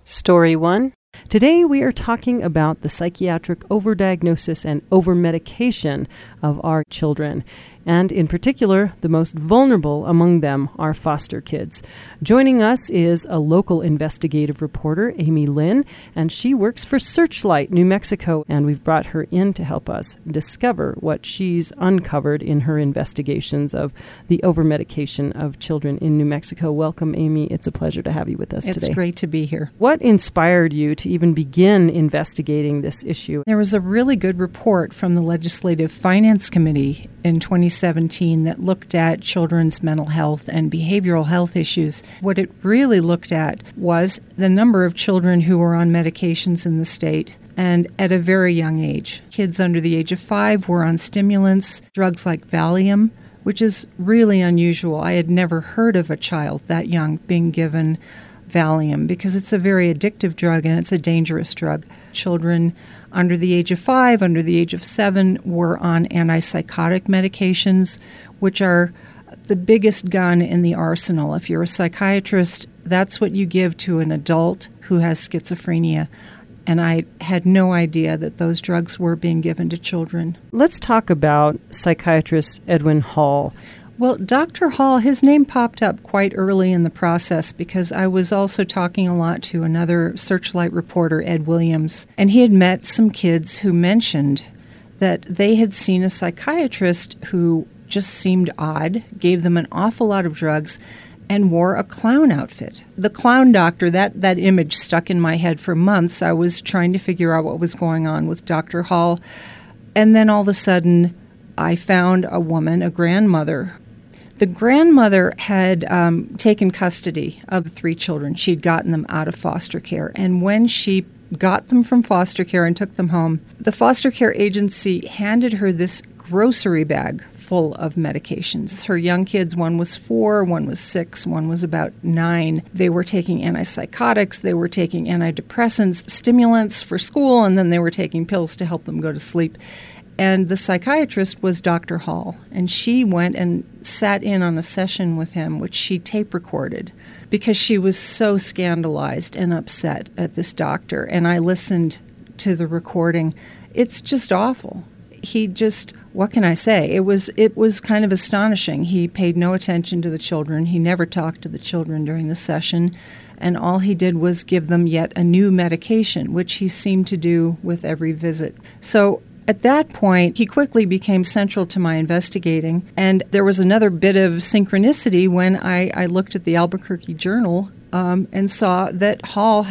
Story 1. Today we are talking about the psychiatric overdiagnosis and overmedication of our children, and in particular, the most vulnerable among them are foster kids. Joining us is a local investigative reporter, Amy Lynn, and she works for Searchlight, New Mexico, and we've brought her in to help us discover what she's uncovered in her investigations of the overmedication of children in New Mexico. Welcome, Amy. It's a pleasure to have you with us today. It's great to be here. What inspired you to even begin investigating this issue? There was a really good report from the Legislative Finance Committee in 2017 that looked at children's mental health and behavioral health issues. What it really looked at was the number of children who were on medications in the state, and at a very young age. Kids under the age of 5 were on stimulants, drugs like Valium, which is really unusual. I had never heard of a child that young being given Valium because it's a very addictive drug and it's a dangerous drug. Children under the age of 5, under the age of 7 were on antipsychotic medications, which are the biggest gun in the arsenal. If you're a psychiatrist, that's what you give to an adult who has schizophrenia. And I had no idea that those drugs were being given to children. Let's talk about psychiatrist Edwin Hall. Well, Dr. Hall, his name popped up quite early in the process because I was also talking a lot to another Searchlight reporter, Ed Williams, and he had met some kids who mentioned that they had seen a psychiatrist who just seemed odd, gave them an awful lot of drugs, and wore a clown outfit. The clown doctor, that image stuck in my head for months. I was trying to figure out what was going on with Dr. Hall, and then all of a sudden I found a woman, a grandmother. The grandmother had taken custody of the 3 children. She'd gotten them out of foster care. And when she got them from foster care and took them home, the foster care agency handed her this grocery bag full of medications. Her young kids, one was 4, one was 6, one was about 9. They were taking antipsychotics, they were taking antidepressants, stimulants for school, and then they were taking pills to help them go to sleep. And the psychiatrist was Dr. Hall, and she went and sat in on a session with him, which she tape recorded, because she was so scandalized and upset at this doctor. And I listened to the recording. It's just awful. He just, what can I say? It was kind of astonishing. He paid no attention to the children. He never talked to the children during the session. And all he did was give them yet a new medication, which he seemed to do with every visit. So at that point, he quickly became central to my investigating, and there was another bit of synchronicity when I looked at the Albuquerque Journal and saw that Hall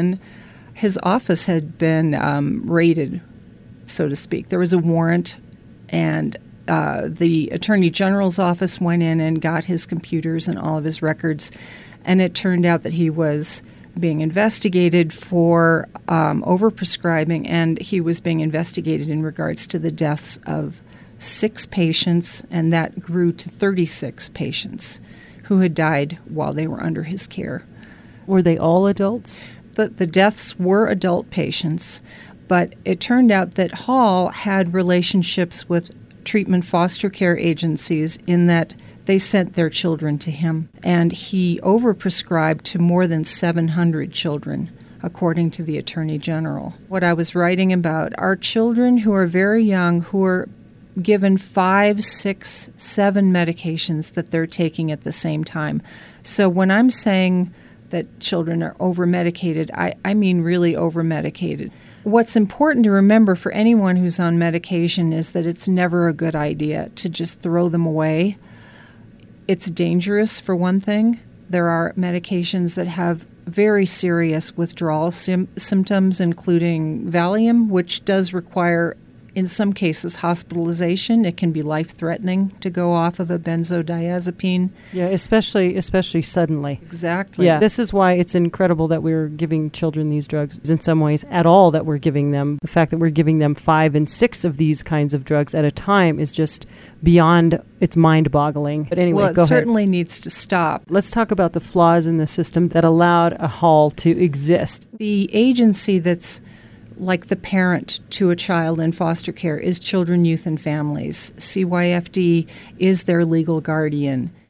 his office had been raided, so to speak. There was a warrant, and the Attorney General's office went in and got his computers and all of his records, and it turned out that he was being investigated for overprescribing, and he was being investigated in regards to the deaths of 6 patients, and that grew to 36 patients who had died while they were under his care. Were they all adults? The deaths were adult patients, but it turned out that Hall had relationships with treatment foster care agencies in that they sent their children to him, and he overprescribed to more than 700 children, according to the Attorney General. What I was writing about are children who are very young, who are given 5, 6, 7 medications that they're taking at the same time. So when I'm saying that children are overmedicated, I mean really overmedicated. What's important to remember for anyone who's on medication is that it's never a good idea to just throw them away. It's dangerous, for one thing. There are medications that have very serious withdrawal symptoms, including Valium, which does require, in some cases, hospitalization. It can be life-threatening to go off of a benzodiazepine. Yeah, especially suddenly. Exactly. Yeah, this is why it's incredible that we're giving children these drugs in some ways at all that we're giving them. The fact that we're giving them 5 and 6 of these kinds of drugs at a time is just beyond, it's mind-boggling. But anyway, well, go it ahead. certainly needs to stop. Let's talk about the flaws in the system that allowed a Hall to exist. The agency that's like the parent to a child in foster care is Children, Youth, and Families. CYFD is their legal guardian.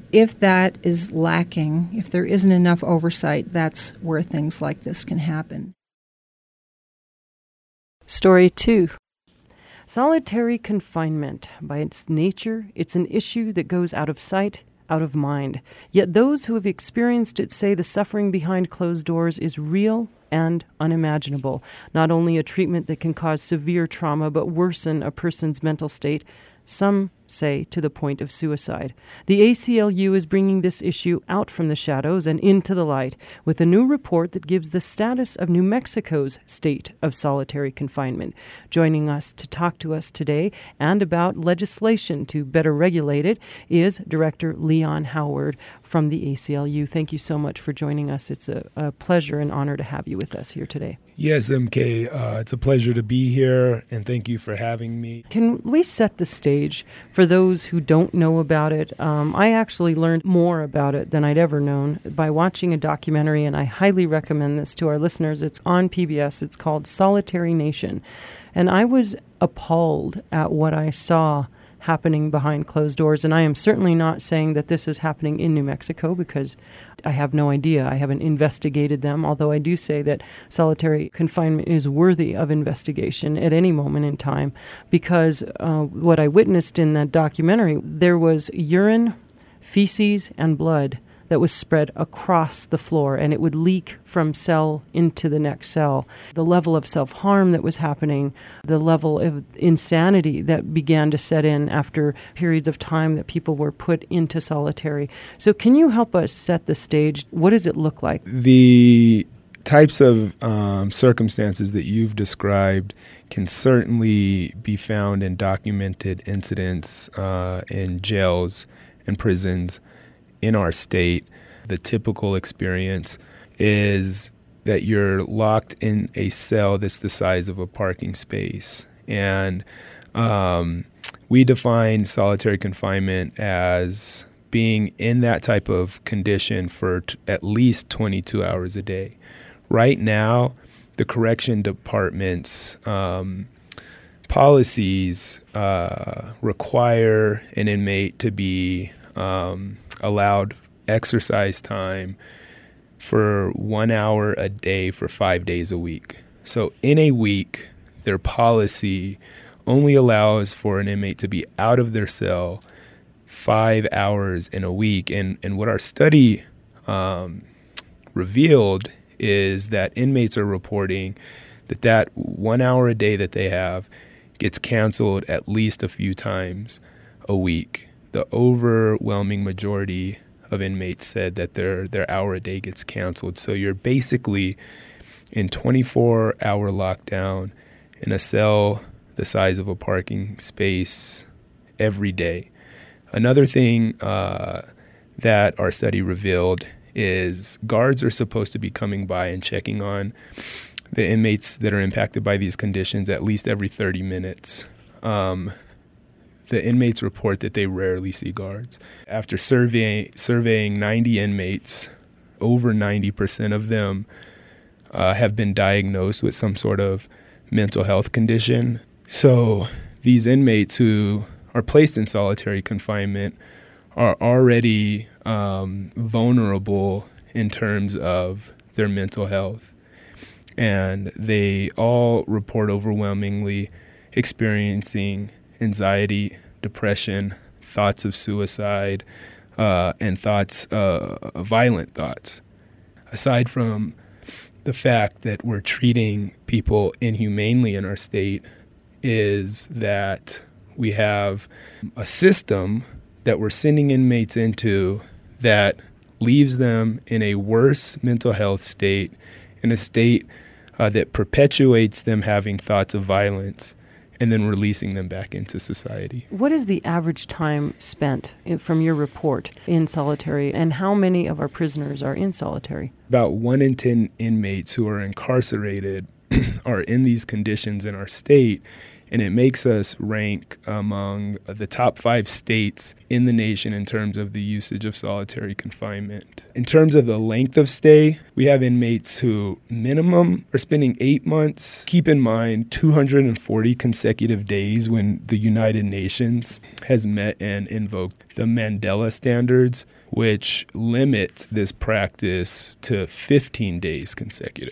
if that is lacking, if there isn't enough oversight, that's where things like this can happen. Story 2. Solitary confinement. By its nature, it's an issue that goes out of sight, out of mind. Yet those who have experienced it say the suffering behind closed doors is real and unimaginable. Not only a treatment that can cause severe trauma, but worsen a person's mental state, some say to the point of suicide. The ACLU is bringing this issue out from the shadows and into the light with a new report that gives the status of New Mexico's state of solitary confinement. Joining us to talk to us today and about legislation to better regulate it is Director Leon Howard from the ACLU. Thank you so much for joining us. It's a pleasure and honor to have you with us here today. Yes, MK, it's a pleasure to be here, and thank you for having me. Can we set the stage for those who don't know about it? I actually learned more about it than I'd ever known by watching a documentary, and I highly recommend this to our listeners. It's on PBS. It's called Solitary Nation. And I was appalled at what I saw happening behind closed doors. And I am certainly not saying that this is happening in New Mexico because I have no idea. I haven't investigated them, although I do say that solitary confinement is worthy of investigation at any moment in time because what I witnessed in that documentary, there was urine, feces, and blood that was spread across the floor, and it would leak from cell into the next cell. The level of self-harm that was happening, the level of insanity that began to set in after periods of time that people were put into solitary. So can you help us set the stage? What does it look like? The types of circumstances that you've described can certainly be found in documented incidents in jails and prisons in our state. The typical experience is that you're locked in a cell that's the size of a parking space. And we define solitary confinement as being in that type of condition for at least 22 hours a day. Right now, the correction department's policies require an inmate to be allowed exercise time for 1 hour a day for 5 days a week. So in a week, their policy only allows for an inmate to be out of their cell 5 hours in a week. And what our study revealed is that inmates are reporting that 1 hour a day that they have gets canceled at least a few times a week. The overwhelming majority of inmates said that their hour a day gets canceled. So you're basically in 24-hour lockdown in a cell the size of a parking space every day. Another thing that our study revealed is guards are supposed to be coming by and checking on the inmates that are impacted by these conditions at least every 30 minutes. The inmates report that they rarely see guards. After surveying 90 inmates, over 90% of them have been diagnosed with some sort of mental health condition. So these inmates who are placed in solitary confinement are already vulnerable in terms of their mental health. And they all report overwhelmingly experiencing anxiety, depression, thoughts of suicide, and violent thoughts. Aside from the fact that we're treating people inhumanely in our state, is that we have a system that we're sending inmates into that leaves them in a worse mental health state, in a state that perpetuates them having thoughts of violence, and then releasing them back into society. What is the average time spent from your report in solitary, and how many of our prisoners are in solitary? About 1 in 10 inmates who are incarcerated are in these conditions in our state, and it makes us rank among the top 5 states in the nation in terms of the usage of solitary confinement. In terms of the length of stay, we have inmates who minimum are spending 8 months. Keep in mind 240 consecutive days when the United Nations has met and invoked the Mandela Standards, which limit this practice to 15 days consecutive.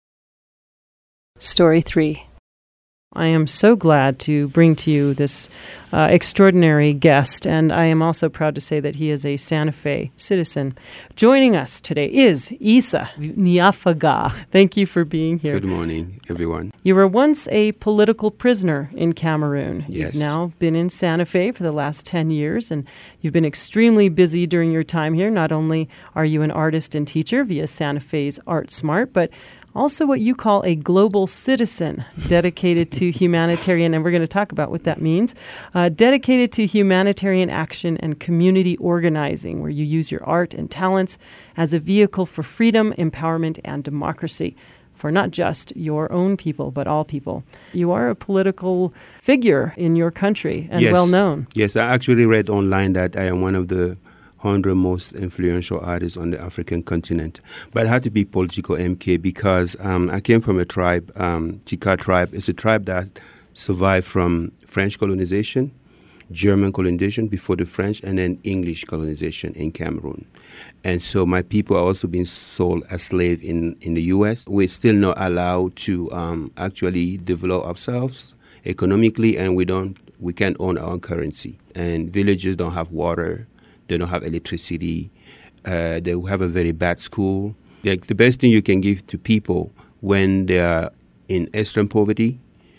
Story 3. I am so glad to bring to you this extraordinary guest, and I am also proud to say that he is a Santa Fe citizen. Joining us today is Isa Nyafaga. Thank you for being here. Good morning, everyone. You were once a political prisoner in Cameroon. Yes. You've now been in Santa Fe for the last 10 years, and you've been extremely busy during your time here. Not only are you an artist and teacher via Santa Fe's Art Smart, but also what you call a global citizen dedicated to humanitarian, and we're going to talk about what that means, dedicated to humanitarian action and community organizing, where you use your art and talents as a vehicle for freedom, empowerment, and democracy for not just your own people, but all people. You are a political figure in your country and Yes. well known. Yes, I actually read online that I am one of the 100 most influential artists on the African continent. But I had to be political MK because I came from a tribe, Chika tribe. It's a tribe that survived from French colonization, German colonization before the French, and then English colonization in Cameroon. And so my people are also being sold as slaves in the U.S. We're still not allowed to actually develop ourselves economically, and we can't own our own currency. And villages don't have water. They don't have electricity. They have a very bad school. Like the best thing you can give to people when they are in extreme poverty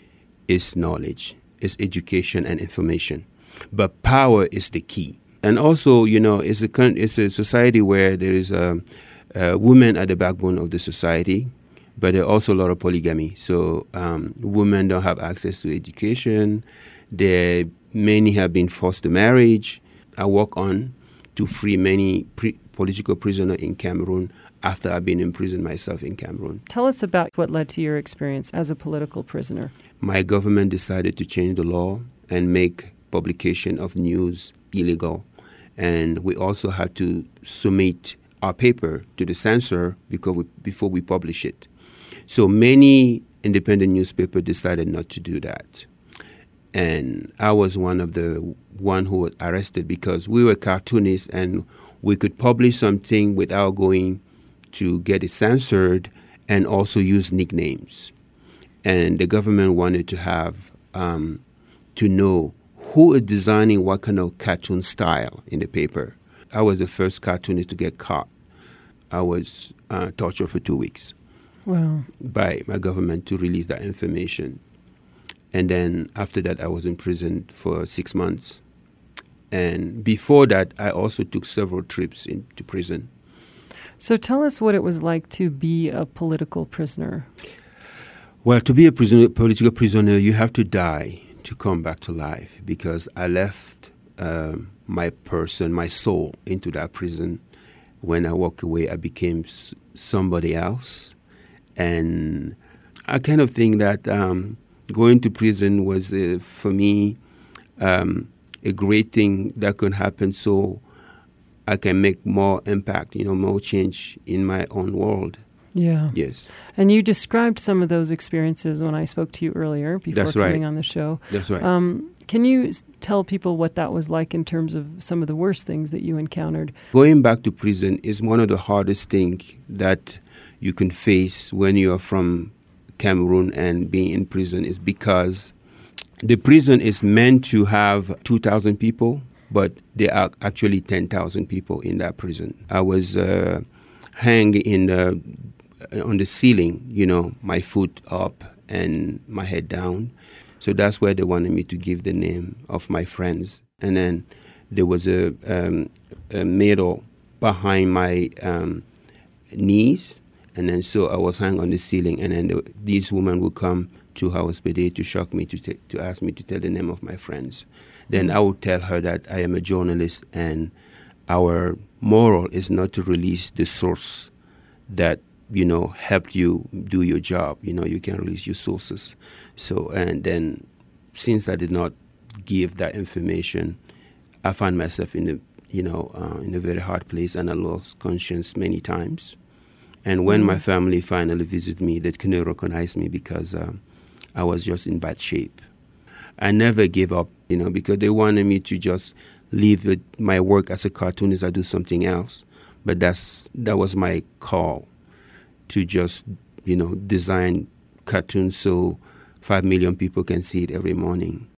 is knowledge, is education and information. But power is the key. And also, it's a society where there is women at the backbone of the society, but there are also a lot of polygamy. So women don't have access to education. Many have been forced to marriage. I work on to free many political prisoners in Cameroon after I've been imprisoned myself in Cameroon. Tell us about what led to your experience as a political prisoner. My government decided to change the law and make publication of news illegal. And we also had to submit our paper to the censor before we publish it. So many independent newspapers decided not to do that. And I was one who was arrested because we were cartoonists and we could publish something without going to get it censored and also use nicknames. And the government wanted to have to know who is designing what kind of cartoon style in the paper. I was the first cartoonist to get caught. I was tortured for 2 weeks. Wow. By my government to release that information. And then after that, I was in prison for 6 months. And before that, I also took several trips into prison. So tell us what it was like to be a political prisoner. Well, to be a political prisoner, you have to die to come back to life, because I left my soul into that prison. When I walked away, I became somebody else. And I kind of think that going to prison was, for me, a great thing that could happen so I can make more impact, more change in my own world. Yeah. Yes. And you described some of those experiences when I spoke to you earlier before coming on the show. That's right. Can you tell people what that was like in terms of some of the worst things that you encountered? Going back to prison is one of the hardest things that you can face when you are from Cameroon and being in prison, is because the prison is meant to have 2,000 people, but there are actually 10,000 people in that prison. I was hanging on the ceiling, my foot up and my head down. So that's where they wanted me to give the name of my friends. And then there was a medal behind my knees. And then so I was hanging on the ceiling, and then these women would come to House per day to shock me, to ask me to tell the name of my friends. Then I would tell her that I am a journalist, and our moral is not to release the source that, helped you do your job. You can release your sources. So, and then since I did not give that information, I found myself in a very hard place, and I lost conscience many times. And when my family finally visited me, they couldn't recognize me because I was just in bad shape. I never gave up, because they wanted me to just leave my work as a cartoonist and do something else. But that was my call, to just, design cartoons so 5 million people can see it every morning.